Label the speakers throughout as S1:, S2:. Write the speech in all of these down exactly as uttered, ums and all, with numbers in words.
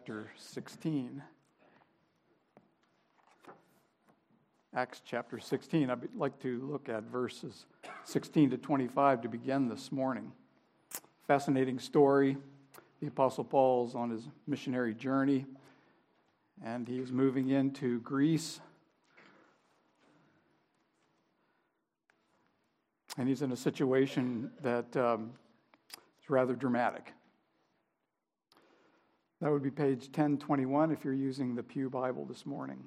S1: chapter sixteen. Acts chapter sixteen. I'd like to look at verses sixteen to twenty-five to begin this morning. Fascinating story. The Apostle Paul's on his missionary journey, and he is moving into Greece. And he's in a situation that um, is rather dramatic. That would be page ten twenty-one if you're using the Pew Bible this morning.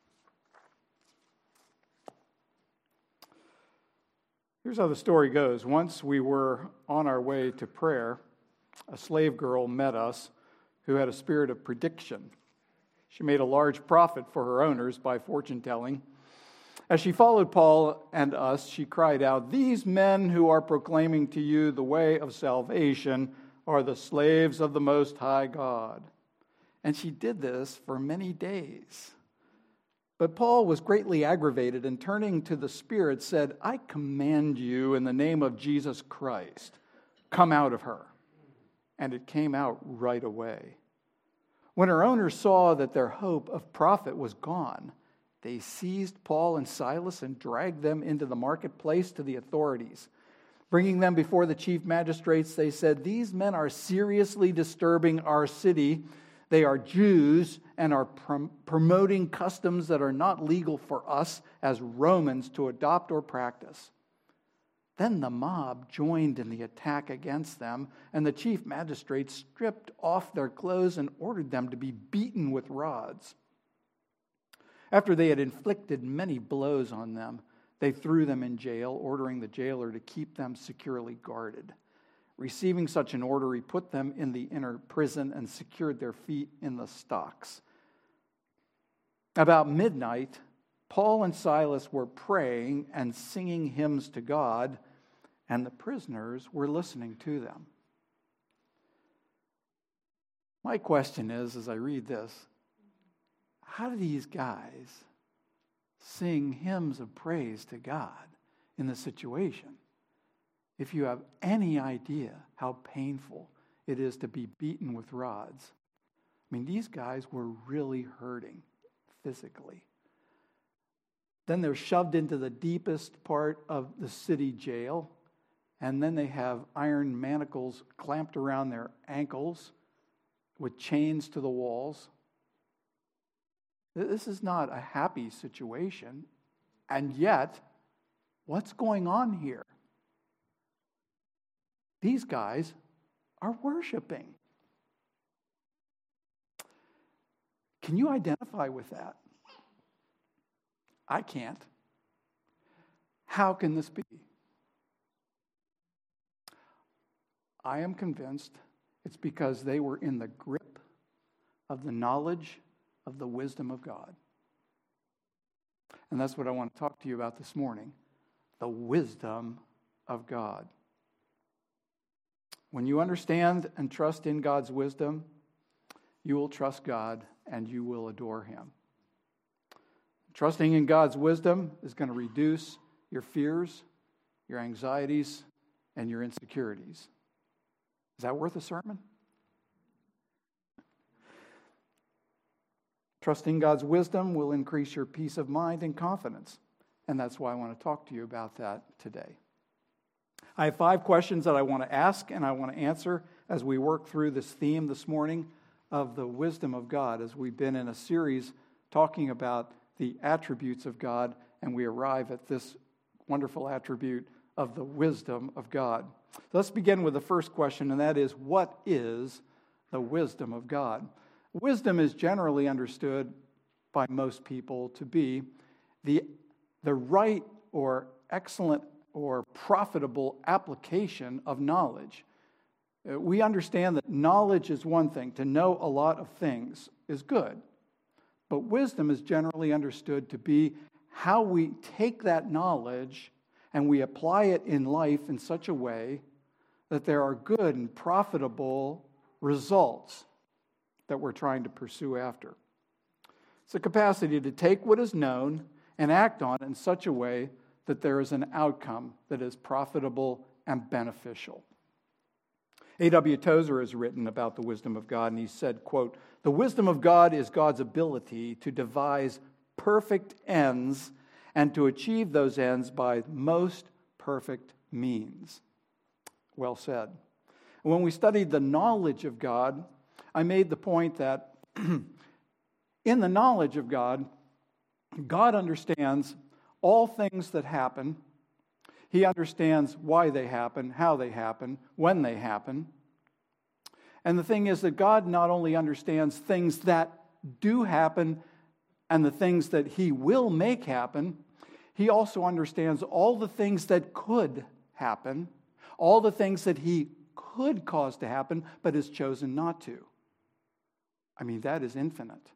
S1: Here's how the story goes. Once we were on our way to prayer, a slave girl met us who had a spirit of prediction. She made a large profit for her owners by fortune-telling. As she followed Paul and us, she cried out, "These men who are proclaiming to you the way of salvation are the slaves of the Most High God." And she did this for many days. But Paul was greatly aggravated, and turning to the spirit said, "I command you in the name of Jesus Christ, come out of her." And it came out right away. When her owners saw that their hope of profit was gone, they seized Paul and Silas and dragged them into the marketplace to the authorities. Bringing them before the chief magistrates, they said, "These men are seriously disturbing our city. They are Jews and are prom- promoting customs that are not legal for us as Romans to adopt or practice." Then the mob joined in the attack against them, and the chief magistrates stripped off their clothes and ordered them to be beaten with rods. After they had inflicted many blows on them, they threw them in jail, ordering the jailer to keep them securely guarded. Receiving such an order, he put them in the inner prison and secured their feet in the stocks. About midnight, Paul and Silas were praying and singing hymns to God, and the prisoners were listening to them. My question is, as I read this, how do these guys sing hymns of praise to God in this situation? If you have any idea how painful it is to be beaten with rods. I mean, these guys were really hurting physically. Then they're shoved into the deepest part of the city jail, and then they have iron manacles clamped around their ankles with chains to the walls. This is not a happy situation. And yet, what's going on here? These guys are worshiping. Can you identify with that? I can't. How can this be? I am convinced it's because they were in the grip of the knowledge of the wisdom of God. And that's what I want to talk to you about this morning. The wisdom of God. When you understand and trust in God's wisdom, you will trust God and you will adore Him. Trusting in God's wisdom is going to reduce your fears, your anxieties, and your insecurities. Is that worth a sermon? Trusting God's wisdom will increase your peace of mind and confidence. And that's why I want to talk to you about that today. I have five questions that I want to ask and I want to answer as we work through this theme this morning of the wisdom of God, as we've been in a series talking about the attributes of God, and we arrive at this wonderful attribute of the wisdom of God. So let's begin with the first question, and that is, what is the wisdom of God? Wisdom is generally understood by most people to be the, the right or excellent or profitable application of knowledge. We understand that knowledge is one thing. To know a lot of things is good. But wisdom is generally understood to be how we take that knowledge and we apply it in life in such a way that there are good and profitable results that we're trying to pursue after. It's a capacity to take what is known and act on it in such a way that there is an outcome that is profitable and beneficial. A W Tozer has written about the wisdom of God, and he said, quote, "The wisdom of God is God's ability to devise perfect ends and to achieve those ends by most perfect means." Well said. When we studied the knowledge of God, I made the point that in the knowledge of God, God understands all things that happen. He understands why they happen, how they happen, when they happen. And the thing is that God not only understands things that do happen and the things that He will make happen, He also understands all the things that could happen, all the things that He could cause to happen, but has chosen not to. I mean, that is infinite.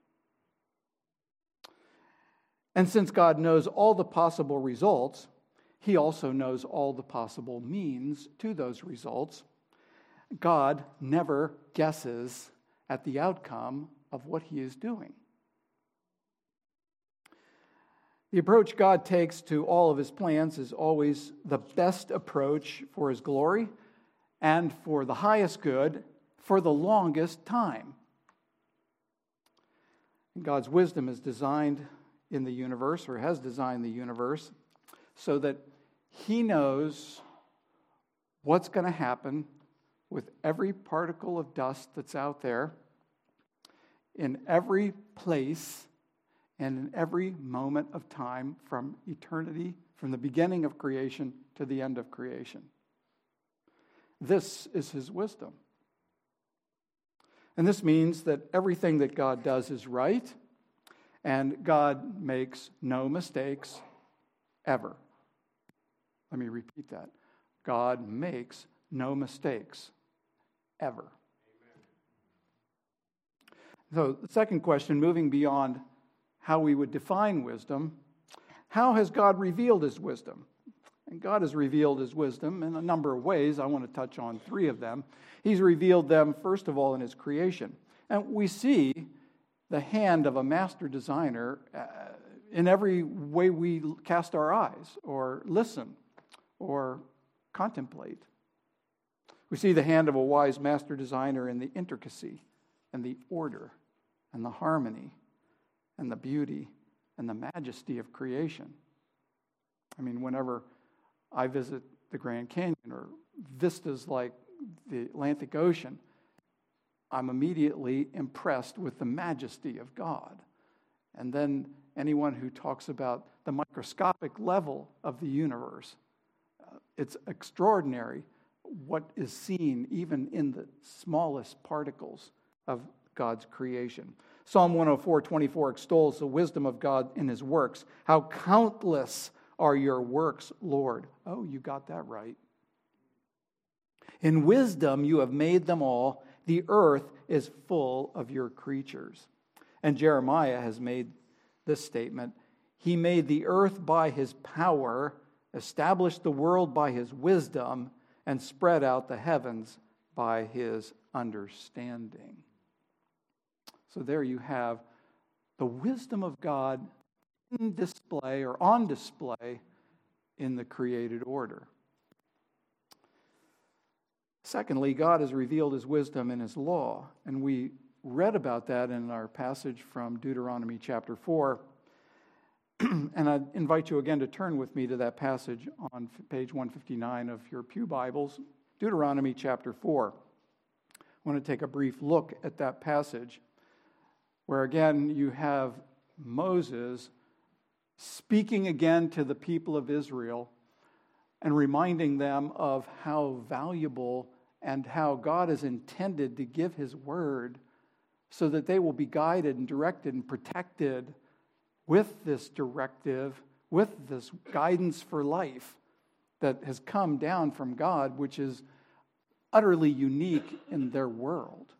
S1: And since God knows all the possible results, He also knows all the possible means to those results. God never guesses at the outcome of what He is doing. The approach God takes to all of His plans is always the best approach for His glory and for the highest good for the longest time. And God's wisdom is designed in the universe, or has designed the universe, so that He knows what's going to happen with every particle of dust that's out there, in every place, and in every moment of time from eternity, from the beginning of creation to the end of creation. This is His wisdom. And this means that everything that God does is right, and God makes no mistakes ever. Let me repeat that. God makes no mistakes ever. Amen. So the second question, moving beyond how we would define wisdom, how has God revealed His wisdom? And God has revealed His wisdom in a number of ways. I want to touch on three of them. He's revealed them, first of all, in His creation. And we see the hand of a master designer uh, in every way we cast our eyes or listen or contemplate. We see the hand of a wise master designer in the intricacy and the order and the harmony and the beauty and the majesty of creation. I mean, whenever I visit the Grand Canyon or vistas like the Atlantic Ocean, I'm immediately impressed with the majesty of God. And then anyone who talks about the microscopic level of the universe, uh, it's extraordinary what is seen even in the smallest particles of God's creation. Psalm one oh four twenty-four extols the wisdom of God in His works. How countless are your works, Lord. Oh, you got that right. In wisdom you have made them all. The earth is full of your creatures. And Jeremiah has made this statement. He made the earth by His power, established the world by His wisdom, and spread out the heavens by His understanding. So there you have the wisdom of God in display or on display in the created order. Secondly, God has revealed His wisdom in His law, and we read about that in our passage from Deuteronomy chapter four. And I invite you again to turn with me to that passage on page one fifty-nine of your pew Bibles, Deuteronomy chapter four. I want to take a brief look at that passage, where again you have Moses speaking again to the people of Israel and reminding them of how valuable and how God has intended to give His word so that they will be guided and directed and protected with this directive, with this guidance for life that has come down from God, which is utterly unique in their world.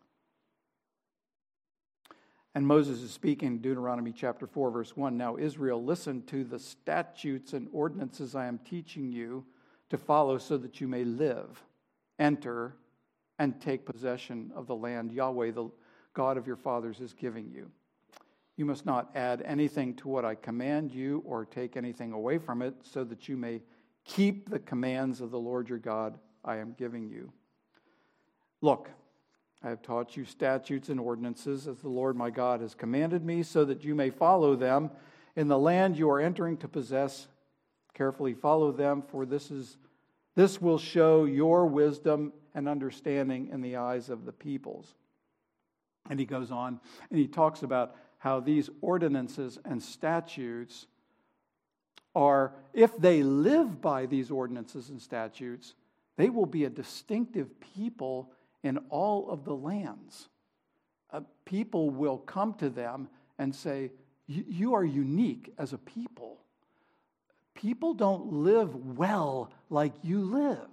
S1: And Moses is speaking in Deuteronomy chapter four, verse one. Now, Israel, listen to the statutes and ordinances I am teaching you to follow so that you may live, enter, and take possession of the land Yahweh, the God of your fathers, is giving you. You must not add anything to what I command you or take anything away from it, so that you may keep the commands of the Lord your God I am giving you. Look, I have taught you statutes and ordinances as the Lord my God has commanded me, so that you may follow them in the land you are entering to possess. Carefully follow them, for this is this will show your wisdom and understanding in the eyes of the peoples. And he goes on and he talks about how these ordinances and statutes are, if they live by these ordinances and statutes, they will be a distinctive people in all of the lands. Uh, people will come to them and say, you are unique as a people. People don't live well like you live.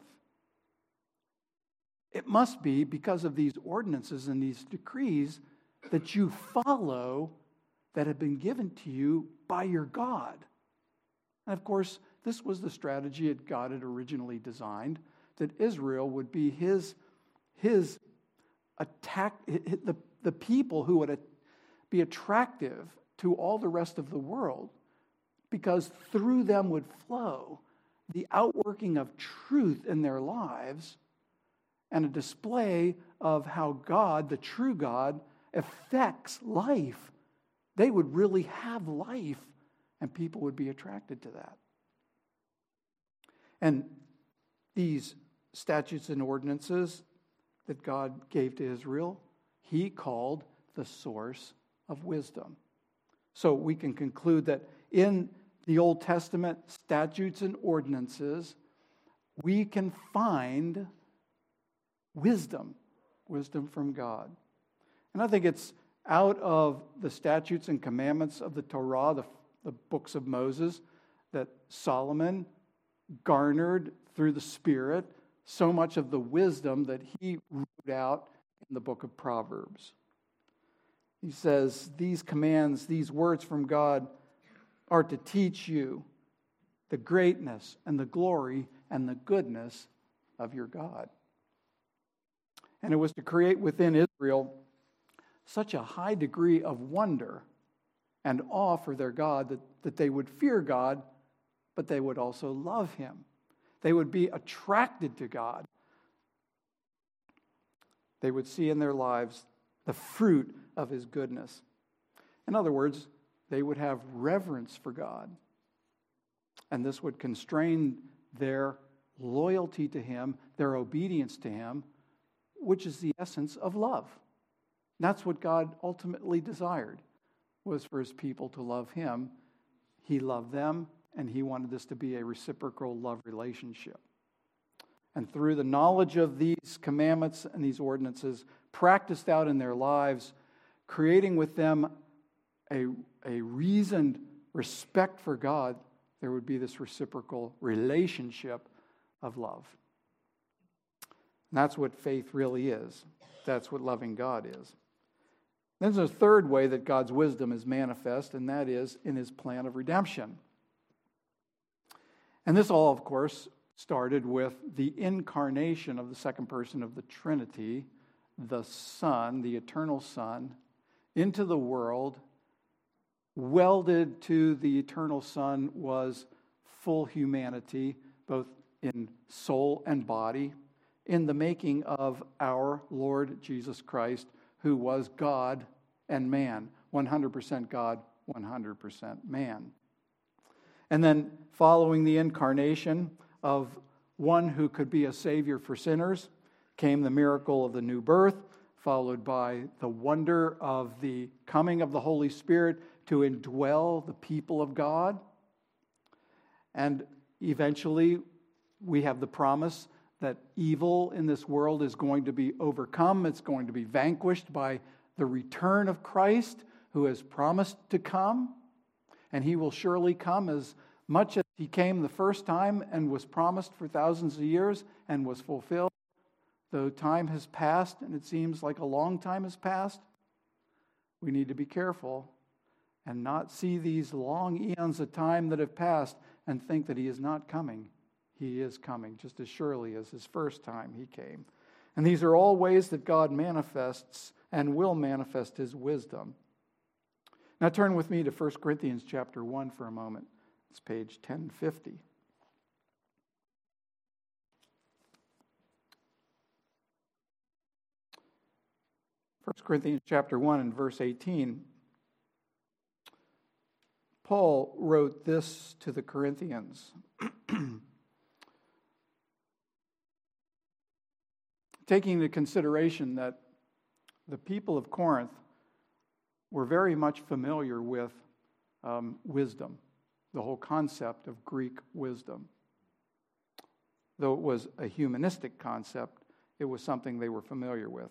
S1: It must be because of these ordinances and these decrees that you follow that have been given to you by your God. And of course, this was the strategy that God had originally designed, that Israel would be his, his attack, the, the people who would be attractive to all the rest of the world, because through them would flow the outworking of truth in their lives and a display of how God, the true God, affects life. They would really have life, and people would be attracted to that. And these statutes and ordinances that God gave to Israel, he called the source of wisdom. So we can conclude that in the Old Testament statutes and ordinances, we can find wisdom, wisdom from God. And I think it's out of the statutes and commandments of the Torah, the, the books of Moses, that Solomon garnered through the Spirit so much of the wisdom that he wrote out in the book of Proverbs. He says, these commands, these words from God are to teach you the greatness and the glory and the goodness of your God. And it was to create within Israel such a high degree of wonder and awe for their God that, that they would fear God, but they would also love him. They would be attracted to God. They would see in their lives the fruit of his goodness. In other words, they would have reverence for God. And this would constrain their loyalty to him, their obedience to him, which is the essence of love. That's what God ultimately desired, was for his people to love him. He loved them, and he wanted this to be a reciprocal love relationship. And through the knowledge of these commandments and these ordinances practiced out in their lives, creating with them a, a reasoned respect for God, there would be this reciprocal relationship of love. And that's what faith really is. That's what loving God is. Then there's a third way that God's wisdom is manifest, and that is in his plan of redemption. And this all, of course, started with the incarnation of the second person of the Trinity, the Son, the eternal Son, into the world. Welded to the eternal Son was full humanity, both in soul and body, in the making of our Lord Jesus Christ, who was God and man, one hundred percent God, one hundred percent man. And then following the incarnation of one who could be a Savior for sinners, came the miracle of the new birth, followed by the wonder of the coming of the Holy Spirit to indwell the people of God. And eventually, we have the promise that evil in this world is going to be overcome. It's going to be vanquished by the return of Christ, who has promised to come. And he will surely come as much as he came the first time and was promised for thousands of years and was fulfilled. Though time has passed, and it seems like a long time has passed, we need to be careful and not see these long eons of time that have passed and think that he is not coming. He is coming just as surely as his first time he came. And these are all ways that God manifests and will manifest his wisdom. Now turn with me to First Corinthians chapter one for a moment. It's page ten fifty. First Corinthians chapter one and verse eighteen, Paul wrote this to the Corinthians. Taking into consideration that the people of Corinth were very much familiar with um, wisdom, the whole concept of Greek wisdom. Though it was a humanistic concept, it was something they were familiar with.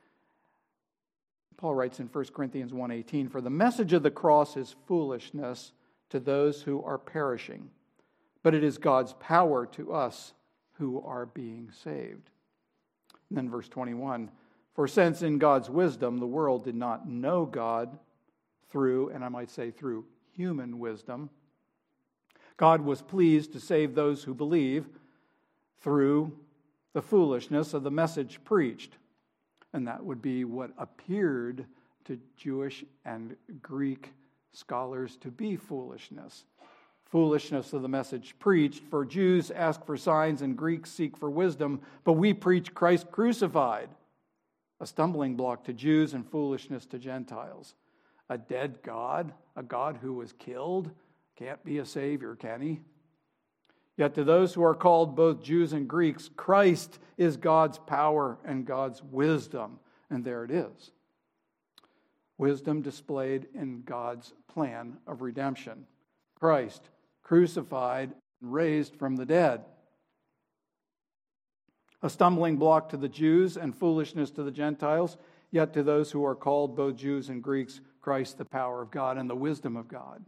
S1: Paul writes in First Corinthians one eighteen, "For the message of the cross is foolishness to those who are perishing, but it is God's power to us who are being saved." And then verse twenty-one, "For since in God's wisdom the world did not know God through," and I might say through human wisdom, "God was pleased to save those who believe through the foolishness of the message preached." And that would be what appeared to Jewish and Greek scholars to be foolishness. Foolishness of the message preached. For Jews ask for signs and Greeks seek for wisdom, but we preach Christ crucified, a stumbling block to Jews and foolishness to Gentiles. A dead God, a God who was killed, can't be a Savior, can he? Yet to those who are called both Jews and Greeks, Christ is God's power and God's wisdom. And there it is. Wisdom displayed in God's plan of redemption. Christ crucified and raised from the dead. A stumbling block to the Jews and foolishness to the Gentiles, yet to those who are called both Jews and Greeks, Christ the power of God and the wisdom of God.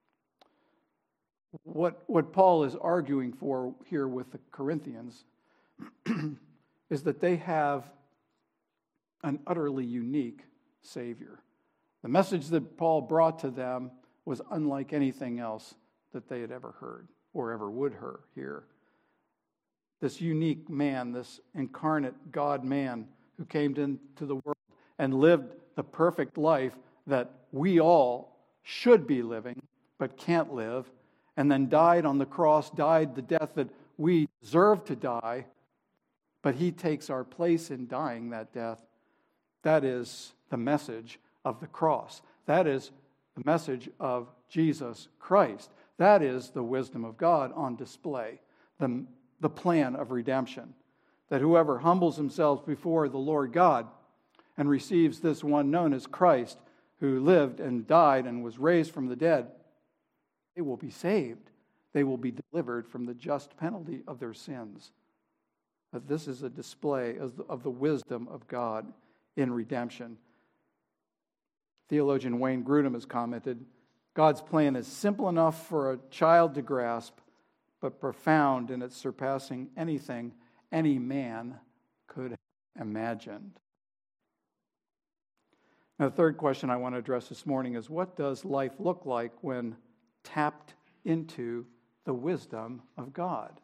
S1: What, what Paul is arguing for here with the Corinthians is that they have an utterly unique Savior. The message that Paul brought to them was unlike anything else that they had ever heard or ever would hear. This unique man, this incarnate God-man who came into the world and lived the perfect life that we all should be living but can't live, and then died on the cross, died the death that we deserve to die, but he takes our place in dying that death. That is the message of the cross. That is the message of Jesus Christ. That is the wisdom of God on display, the, the plan of redemption. That whoever humbles himself before the Lord God and receives this one known as Christ, who lived and died and was raised from the dead, they will be saved. They will be delivered from the just penalty of their sins. But this is a display of the, of the wisdom of God in redemption. Theologian Wayne Grudem has commented, God's plan is simple enough for a child to grasp, but profound in its surpassing anything any man could have imagined. Now, the third question I want to address this morning is, what does life look like when tapped into the wisdom of God?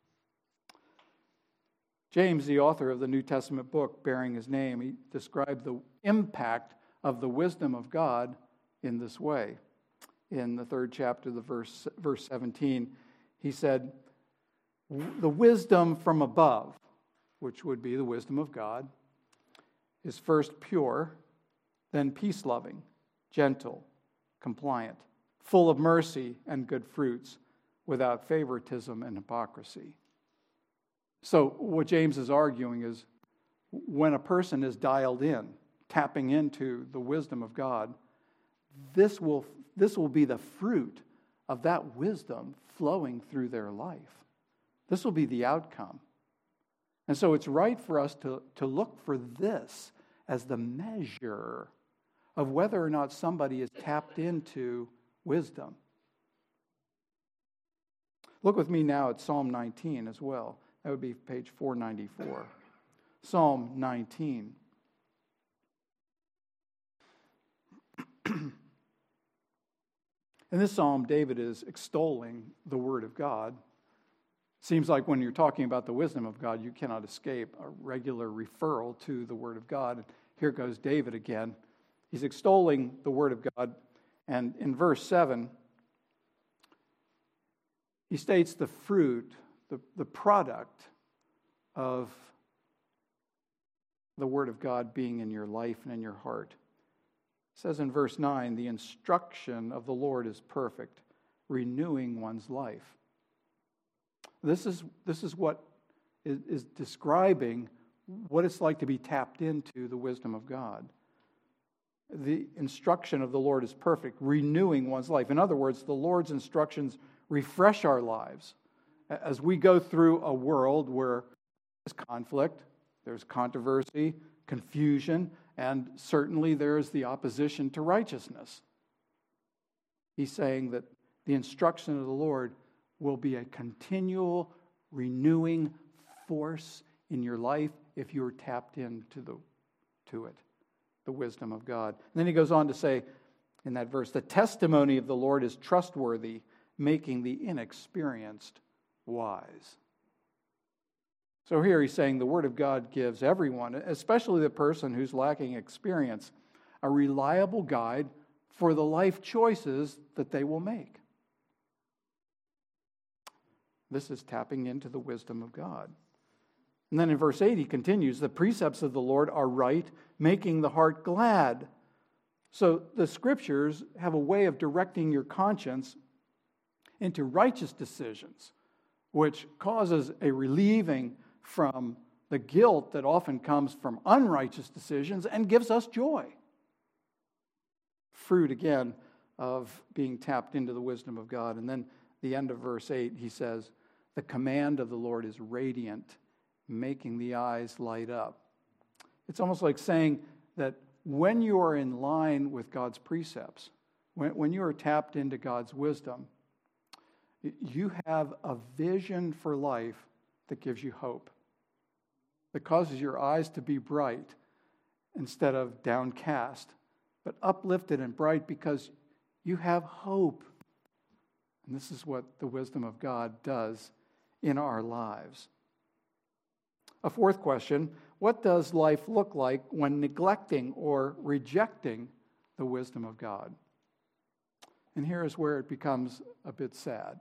S1: James, the author of the New Testament book bearing his name, he described the impact of the wisdom of God in this way. In the third chapter, the verse, verse seventeen, he said, the wisdom from above, which would be the wisdom of God, is first pure, then peace-loving, gentle, compliant, full of mercy and good fruits, without favoritism and hypocrisy. So what James is arguing is, when a person is dialed in, tapping into the wisdom of God, this will, this will be the fruit of that wisdom flowing through their life. This will be the outcome. And so it's right for us to, to look for this as the measure of whether or not somebody is tapped into wisdom. Look with me now at Psalm nineteen as well. That would be page four ninety-four. Psalm nineteen. In this psalm, David is extolling the Word of God. Seems like when you're talking about the wisdom of God, you cannot escape a regular referral to the Word of God. Here goes David again. He's extolling the Word of God. And in verse seven, he states the fruit, the, the product of the Word of God being in your life and in your heart. It says in verse nine, the instruction of the Lord is perfect, renewing one's life. This is, this is what is, is describing what it's like to be tapped into the wisdom of God. The instruction of the Lord is perfect, renewing one's life. In other words, the Lord's instructions refresh our lives. As we go through a world where there's conflict, there's controversy, confusion, and certainly there's the opposition to righteousness. He's saying that the instruction of the Lord will be a continual renewing force in your life if you're tapped into the to it, the wisdom of God. And then he goes on to say in that verse, the testimony of the Lord is trustworthy, making the inexperienced wise. So here he's saying the Word of God gives everyone, especially the person who's lacking experience, a reliable guide for the life choices that they will make. This is tapping into the wisdom of God. And then in verse eight he continues, the precepts of the Lord are right, making the heart glad. So the Scriptures have a way of directing your conscience into righteous decisions, which causes a relieving from the guilt that often comes from unrighteous decisions and gives us joy. Fruit, again, of being tapped into the wisdom of God. And then the end of verse eight, he says, the command of the Lord is radiant, making the eyes light up. It's almost like saying that when you are in line with God's precepts, when, when you are tapped into God's wisdom, you have a vision for life that gives you hope, that causes your eyes to be bright instead of downcast, but uplifted and bright because you have hope. And this is what the wisdom of God does in our lives. A fourth question, what does life look like when neglecting or rejecting the wisdom of God? And here is where it becomes a bit sad.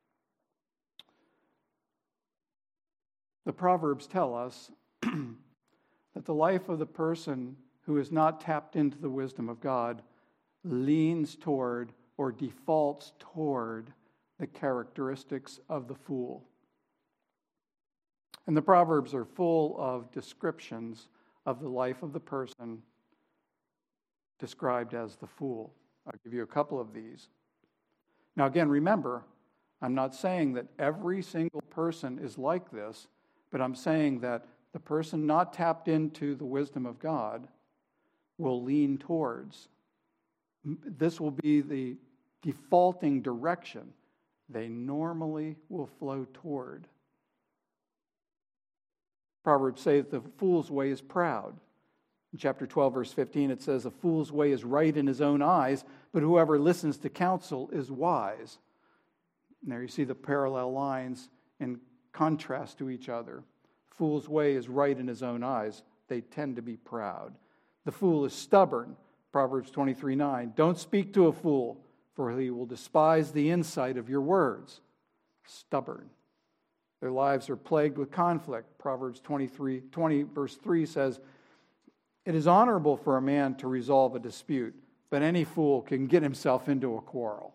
S1: The Proverbs tell us that the life of the person who is not tapped into the wisdom of God leans toward or defaults toward the characteristics of the fool. And the Proverbs are full of descriptions of the life of the person described as the fool. I'll give you a couple of these. Now again, remember, I'm not saying that every single person is like this, but I'm saying that the person not tapped into the wisdom of God will lean towards. This will be the defaulting direction they normally will flow toward. Proverbs say that the fool's way is proud. In chapter twelve, verse fifteen, it says, a fool's way is right in his own eyes, but whoever listens to counsel is wise. And there you see the parallel lines in contrast to each other. Fool's way is right in his own eyes. They tend to be proud. The fool is stubborn. Proverbs twenty-three nine. Don't speak to a fool, for he will despise the insight of your words. Stubborn. Their lives are plagued with conflict. Proverbs twenty-three, twenty, verse three says, it is honorable for a man to resolve a dispute, but any fool can get himself into a quarrel.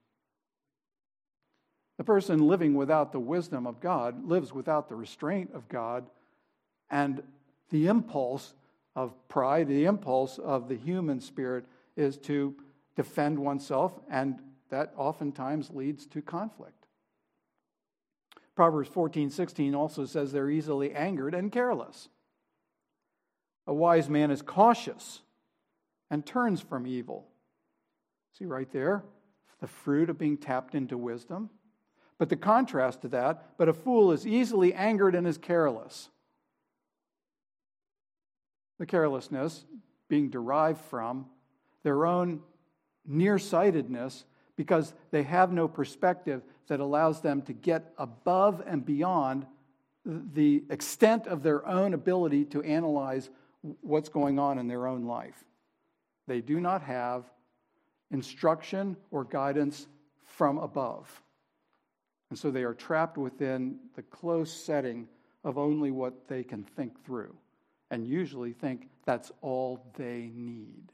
S1: The person living without the wisdom of God lives without the restraint of God, and the impulse of pride, the impulse of the human spirit is to defend oneself, and that oftentimes leads to conflict. Proverbs fourteen sixteen also says they're easily angered and careless. A wise man is cautious and turns from evil. See right there, the fruit of being tapped into wisdom. But the contrast to that, but a fool is easily angered and is careless. The carelessness being derived from their own nearsightedness because they have no perspective that allows them to get above and beyond the extent of their own ability to analyze what's going on in their own life. They do not have instruction or guidance from above. And so they are trapped within the close setting of only what they can think through. and usually think that's all they need.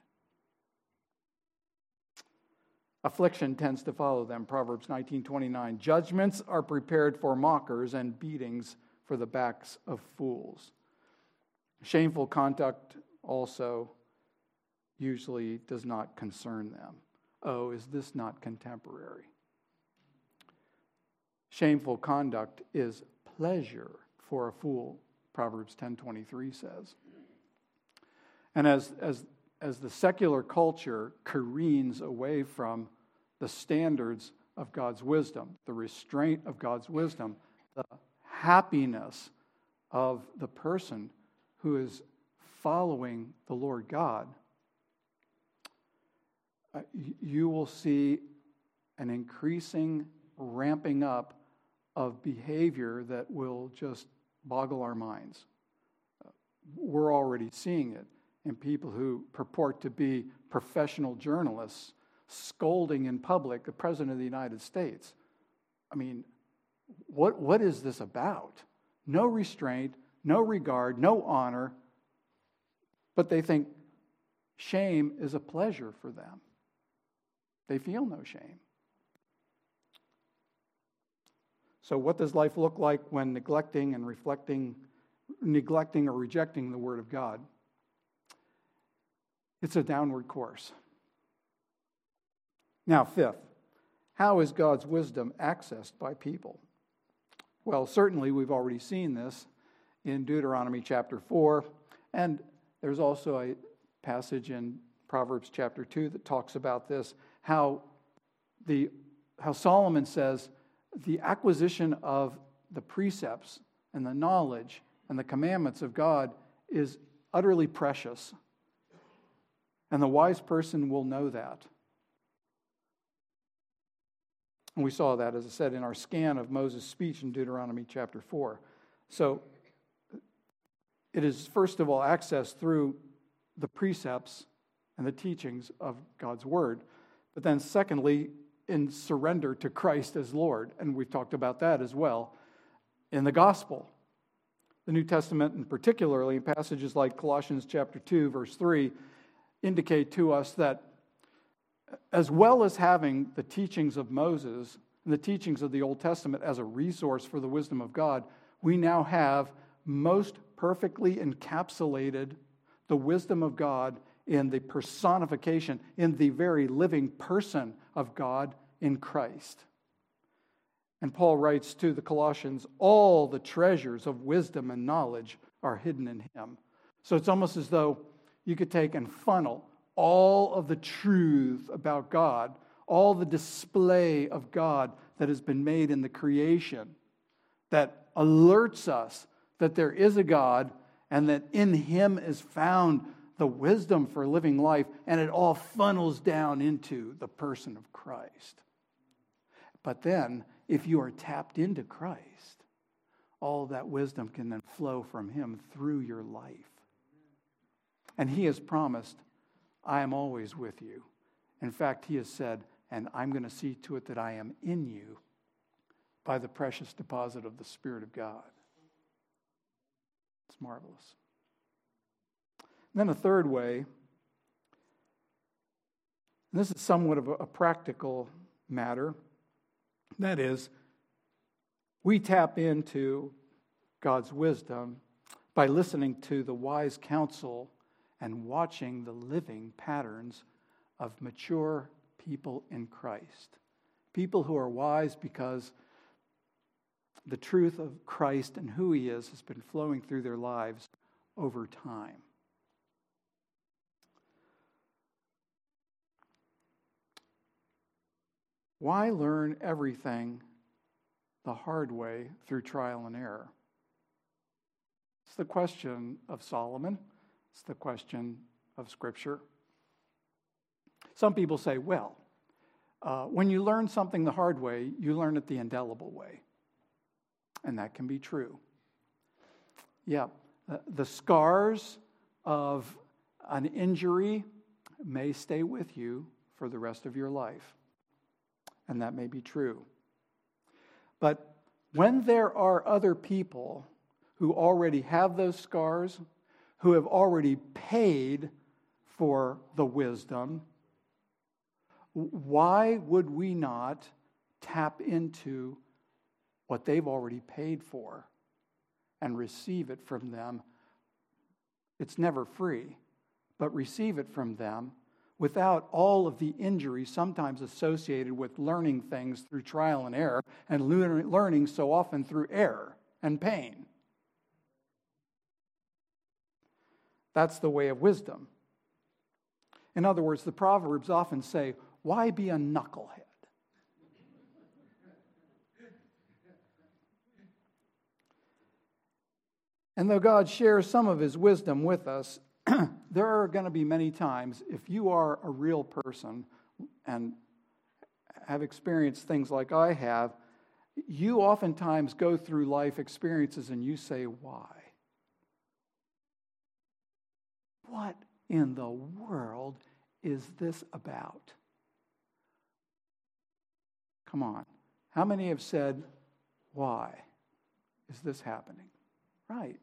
S1: Affliction tends to follow them. Proverbs nineteen twenty-nine. Judgments are prepared for mockers and beatings for the backs of fools. Shameful conduct also usually does not concern them. Oh, is this not contemporary? Shameful conduct is pleasure for a fool, Proverbs ten twenty-three says. And as, as, as the secular culture careens away from the standards of God's wisdom, the restraint of God's wisdom, the happiness of the person who is following the Lord God, uh, you will see an increasing ramping up of behavior that will just boggle our minds. Uh, we're already seeing it in people who purport to be professional journalists scolding in public the President of the United States. I mean, what what is this about? No restraint, no regard, no honor, but they think shame is a pleasure for them. They feel no shame. So what does life look like when neglecting and reflecting, neglecting or rejecting the Word of God? It's a downward course. Now, fifth, how is God's wisdom accessed by people? Well, certainly we've already seen this in Deuteronomy chapter four, and there's also a passage in Proverbs chapter two that talks about this, how the how Solomon says the acquisition of the precepts and the knowledge and the commandments of God is utterly precious. And the wise person will know that. And we saw that, as I said, in our scan of Moses' speech in Deuteronomy chapter four. So it is, first of all, accessed through the precepts and the teachings of God's Word. But then secondly, in surrender to Christ as Lord. And we've talked about that as well in the gospel. The New Testament, and particularly in passages like Colossians chapter two, verse three, indicate to us that as well as having the teachings of Moses and the teachings of the Old Testament as a resource for the wisdom of God, we now have most perfectly encapsulated the wisdom of God in the personification, in the very living person of God in Christ. And Paul writes to the Colossians, all the treasures of wisdom and knowledge are hidden in him. So it's almost as though you could take and funnel all of the truth about God, all the display of God that has been made in the creation, that alerts us that there is a God and that in him is found the wisdom for living life, and it all funnels down into the person of Christ. But then, if you are tapped into Christ, all that wisdom can then flow from him through your life. And he has promised, I am always with you. In fact, he has said, and I'm going to see to it that I am in you by the precious deposit of the Spirit of God. It's marvelous. And then a third way, and this is somewhat of a, a practical matter, that is, we tap into God's wisdom by listening to the wise counsel and watching the living patterns of mature people in Christ. People who are wise because the truth of Christ and who he is has been flowing through their lives over time. Why learn everything the hard way through trial and error? It's the question of Solomon. It's the question of Scripture. Some people say, well, uh, when you learn something the hard way, you learn it the indelible way. And that can be true. Yeah, the, the scars of an injury may stay with you for the rest of your life. And that may be true. But when there are other people who already have those scars, who have already paid for the wisdom, why would we not tap into what they've already paid for and receive it from them? It's never free, but receive it from them without all of the injury sometimes associated with learning things through trial and error, and learning so often through error and pain. That's the way of wisdom. In other words, the Proverbs often say, why be a knucklehead? And though God shares some of his wisdom with us, there are going to be many times, if you are a real person and have experienced things like I have, you oftentimes go through life experiences and you say, why? What in the world is this about? Come on. How many have said, why is this happening? Right.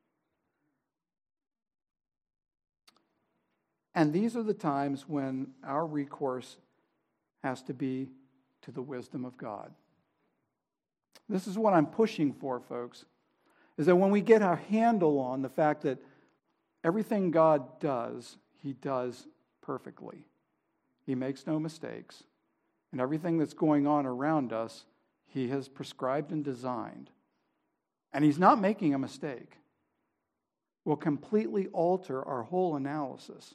S1: And these are the times when our recourse has to be to the wisdom of God. This is what I'm pushing for, folks, is that when we get a handle on the fact that everything God does, he does perfectly. He makes no mistakes. And everything that's going on around us, he has prescribed and designed. And he's not making a mistake. Will completely alter our whole analysis.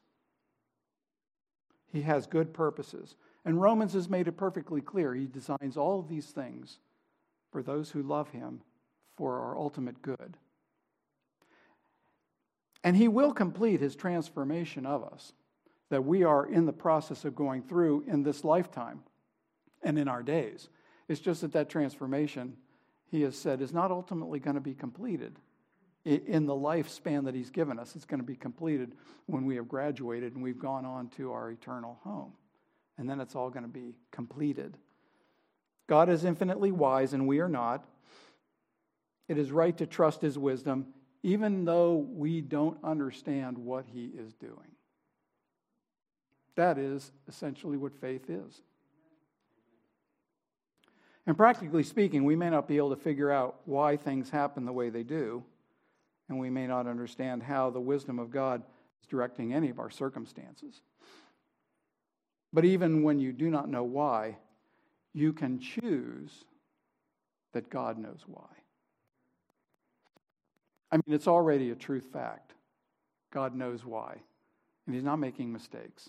S1: He has good purposes. And Romans has made it perfectly clear. He designs all of these things for those who love him for our ultimate good. And he will complete his transformation of us that we are in the process of going through in this lifetime and in our days. It's just that that transformation, he has said, is not ultimately going to be completed in the lifespan that he's given us. It's going to be completed when we have graduated and we've gone on to our eternal home. And then it's all going to be completed. God is infinitely wise and we are not. It is right to trust his wisdom even though we don't understand what he is doing. That is essentially what faith is. And practically speaking, we may not be able to figure out why things happen the way they do, and we may not understand how the wisdom of God is directing any of our circumstances. But even when you do not know why, you can choose that God knows why. I mean, it's already a truth fact. God knows why, and he's not making mistakes.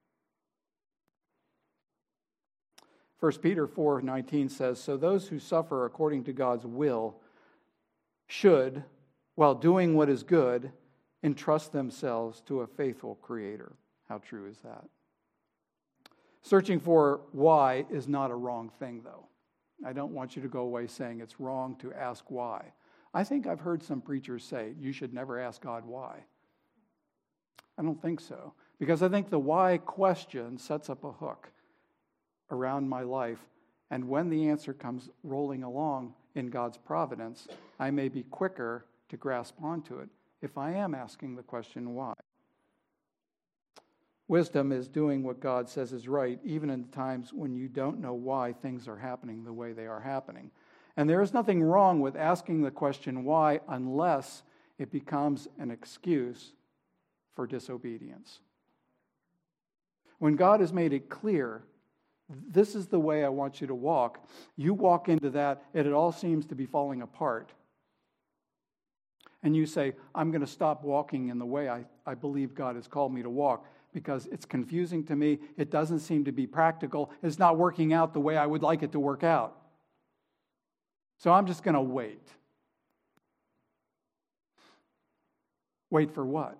S1: First Peter four nineteen says, so those who suffer according to God's will should, while doing what is good, entrust themselves to a faithful Creator. How true is that? Searching for why is not a wrong thing, though. I don't want you to go away saying it's wrong to ask why. I think I've heard some preachers say you should never ask God why. I don't think so. Because I think the why question sets up a hook around my life. And when the answer comes rolling along in God's providence, I may be quicker to grasp onto it if I am asking the question why. Wisdom is doing what God says is right, even in times when you don't know why things are happening the way they are happening. And there is nothing wrong with asking the question why unless it becomes an excuse for disobedience. When God has made it clear, this is the way I want you to walk, you walk into that and it all seems to be falling apart. And you say, I'm going to stop walking in the way I, I believe God has called me to walk because it's confusing to me. It doesn't seem to be practical. It's not working out the way I would like it to work out. So I'm just going to wait. Wait for what?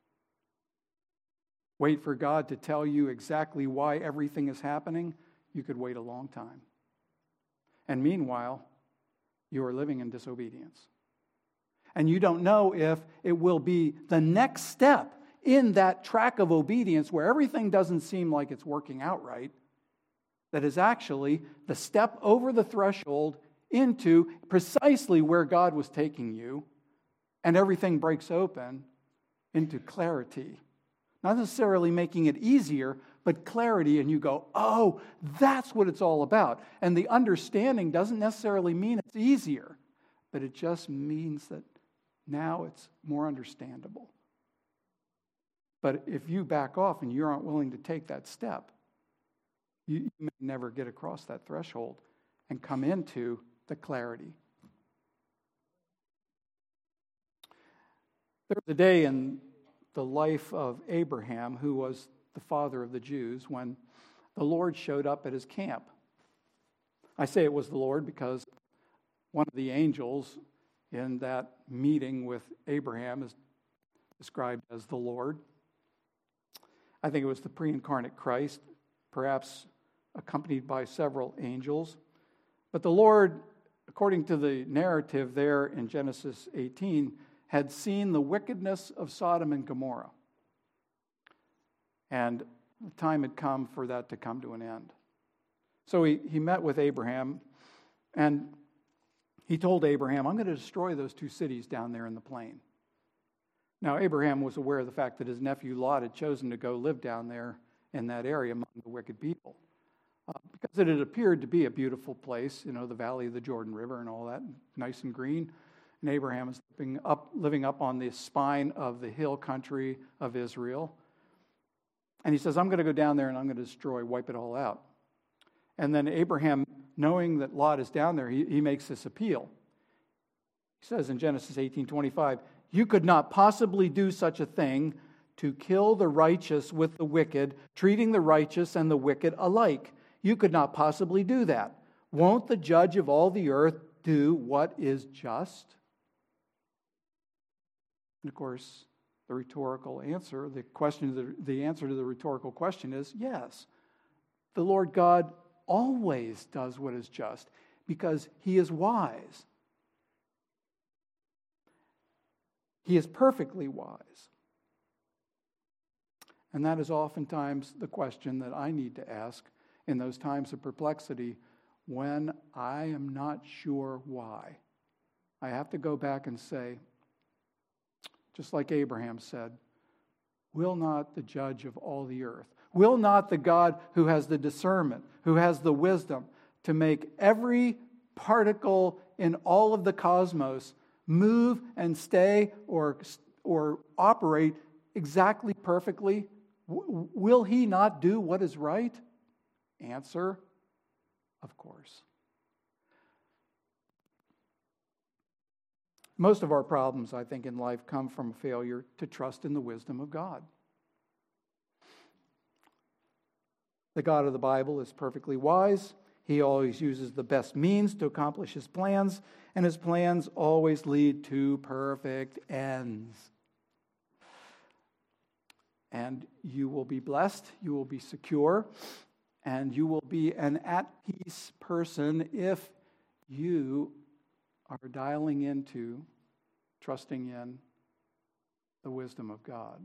S1: Wait for God to tell you exactly why everything is happening? You could wait a long time. And meanwhile, you are living in disobedience. And you don't know if it will be the next step in that track of obedience where everything doesn't seem like it's working out right, that is actually the step over the threshold into precisely where God was taking you, and everything breaks open, into clarity. Not necessarily making it easier, but clarity, and you go, oh, that's what it's all about. And the understanding doesn't necessarily mean it's easier, but it just means that now it's more understandable. But if you back off and you aren't willing to take that step, you, you may never get across that threshold and come into the clarity. There was a day in the life of Abraham, who was the father of the Jews, when the Lord showed up at his camp. I say it was the Lord because one of the angels in that meeting with Abraham is described as the Lord. I think it was the pre-incarnate Christ, perhaps accompanied by several angels. But the Lord, according to the narrative there in Genesis eighteen, had seen the wickedness of Sodom and Gomorrah. And the time had come for that to come to an end. So he, he met with Abraham, and he told Abraham, I'm going to destroy those two cities down there in the plain. Now, Abraham was aware of the fact that his nephew Lot had chosen to go live down there in that area among the wicked people. Uh, because it had appeared to be a beautiful place, you know, the valley of the Jordan River and all that, nice and green. And Abraham is living up, living up on the spine of the hill country of Israel. And he says, I'm going to go down there and I'm going to destroy, wipe it all out. And then Abraham, knowing that Lot is down there, he, he makes this appeal. He says in Genesis eighteen twenty-five, you could not possibly do such a thing, to kill the righteous with the wicked, treating the righteous and the wicked alike. You could not possibly do that. Won't the judge of all the earth do what is just? And of course, the rhetorical answer, the question, the, the answer to the rhetorical question is yes. The Lord God always does what is just because he is wise. He is perfectly wise. And that is oftentimes the question that I need to ask in those times of perplexity when I am not sure why. I have to go back and say, just like Abraham said, will not the judge of all the earth, will not the God who has the discernment, who has the wisdom to make every particle in all of the cosmos move and stay or, or operate exactly perfectly, w- will he not do what is right? Answer, of course. Most of our problems, I think, in life come from a failure to trust in the wisdom of God. The God of the Bible is perfectly wise. He always uses the best means to accomplish his plans, and his plans always lead to perfect ends. And you will be blessed, you will be secure, and you will be an at-peace person if you are dialing into, trusting in the wisdom of God.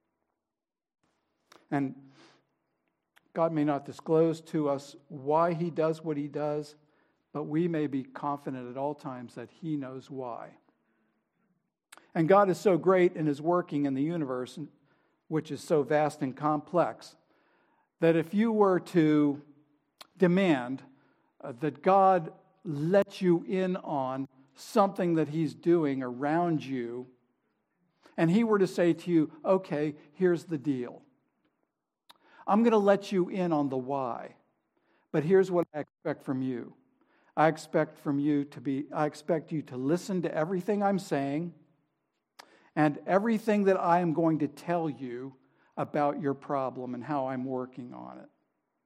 S1: And God may not disclose to us why he does what he does, but we may be confident at all times that he knows why. And God is so great in his working in the universe, which is so vast and complex, that if you were to demand uh, that God let you in on something that he's doing around you, and he were to say to you, okay, here's the deal. I'm going to let you in on the why, but here's what I expect from you. I expect from you to be, I expect you to listen to everything I'm saying and everything that I am going to tell you about your problem and how I'm working on it.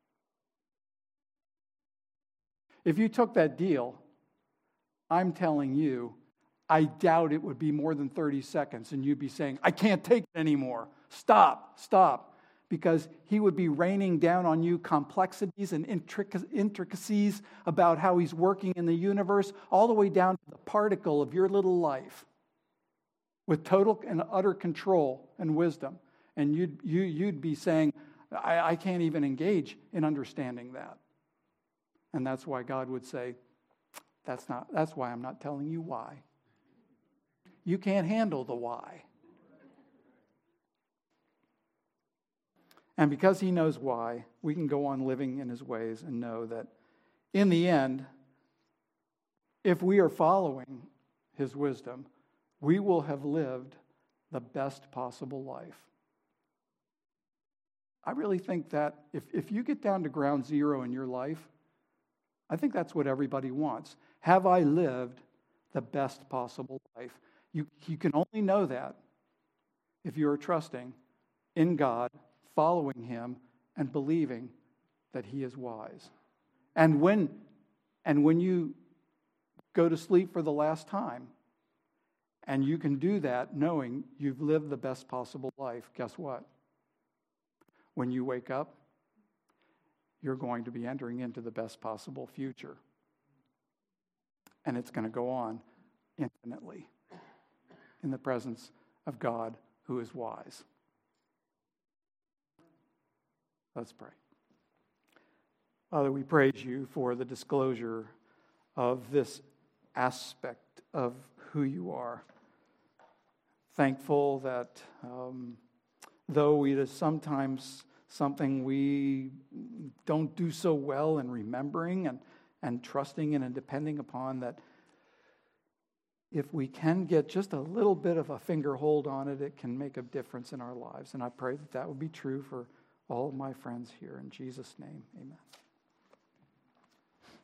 S1: If you took that deal, I'm telling you, I doubt it would be more than thirty seconds and you'd be saying, I can't take it anymore. Stop, stop. Because he would be raining down on you complexities and intricacies about how he's working in the universe, all the way down to the particle of your little life, with total and utter control and wisdom. And you'd, you, you'd be saying, I, I can't even engage in understanding that. And that's why God would say, that's not. That's why I'm not telling you why. You can't handle the why. And because he knows why, we can go on living in his ways and know that in the end, if we are following his wisdom, we will have lived the best possible life. I really think that if, if you get down to ground zero in your life, I think that's what everybody wants. Have I lived the best possible life? You, you can only know that if you are trusting in God, following him, and believing that he is wise. And when, and when you go to sleep for the last time, and you can do that knowing you've lived the best possible life, guess what? When you wake up, you're going to be entering into the best possible future. And it's going to go on infinitely in the presence of God who is wise. Let's pray. Father, we praise you for the disclosure of this aspect of who you are. Thankful that um, though it is sometimes something we don't do so well in remembering and, and trusting in and depending upon, that if we can get just a little bit of a finger hold on it, it can make a difference in our lives. And I pray that that would be true for all of my friends here. In Jesus' name, amen.